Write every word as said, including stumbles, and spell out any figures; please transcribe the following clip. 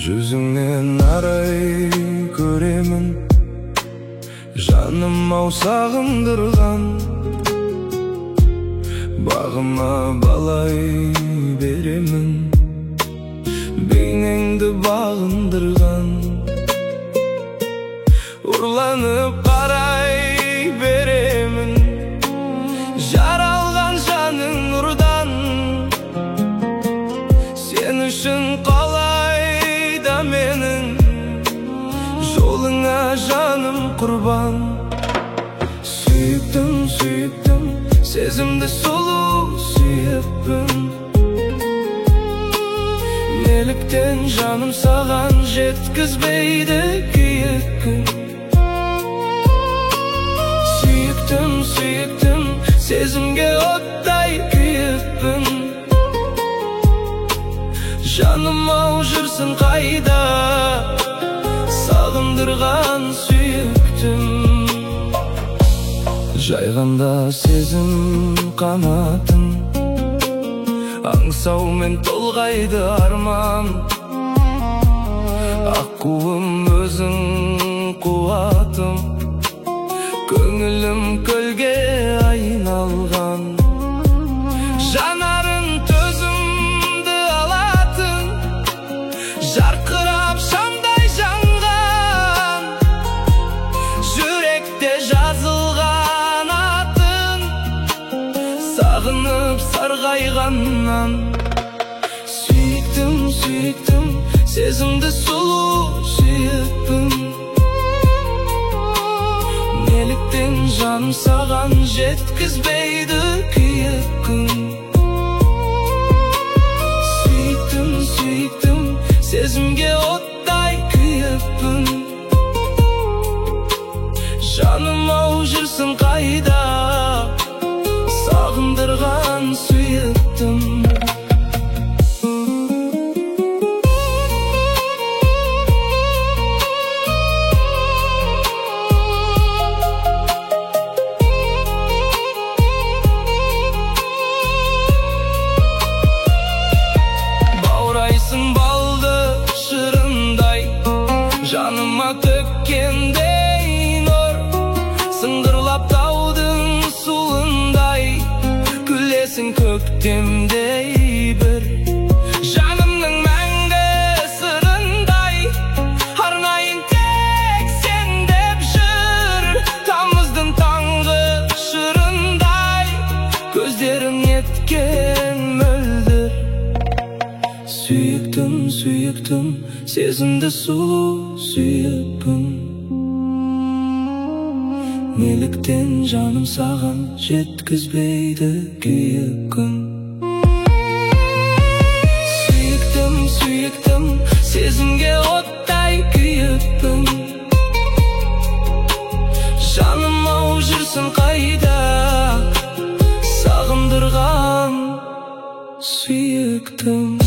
Жүзіңнен арай көремін, жаным ау сағындырған. Бағыма балай беремін, бейнеңді бағындырған. Ұрланып қарай беремін, жаралған жаның нұрдан. Сен үшін қалайда менің жолыңа жаным құрбан. Сүйіктім, сүйіктім, сезімді сұлу сүйіппін. Неліктен жаным саған жеткізбейді күйік күн. Сүйіктім, сүйіктім, сезімге оттай күйіппін. Жаным ау жүрсің қайда, сағындырған сүйіктім. Жайғанда сезім қанатын, аңсаумен толғайды арман. Аққуым өзің қуатым, көңілім көлге айналған. Жанарын төзімді алатын, жарқырап шамдай жанған. Жүректе жазылған атын, сағынып сарғайғаннан. Сүйіктім, сүйіктім, сезімді сұлу сүйіппін. Неліктен жаным саған жеткізбейді күйік күн. Сүйіктім, сүйіктім, сезімге оттай күйіппін. Жаным ау жүрсің қайда, сағындырған сүйіктім. Баурайсың балды шырындай, жаныма төккендей нұр. Сыңғырлап таудың суындай, күлесің көктемдей бір. Жанымның мәңгі сырындай, арнайын тек сен деп жүр. Тамыздың таңғы шырындай, көздерің неткен мөлдір. Сүйіктім, сүйіктім, сезімді сұлу сүйіппін. Неліктен жаным саған жеткізбейді күйік күн. Сүйіктім, сүйіктім, сезімге оттай күйіппін. Жаным ау жүрсің қайда, сағындырған сүйіктім.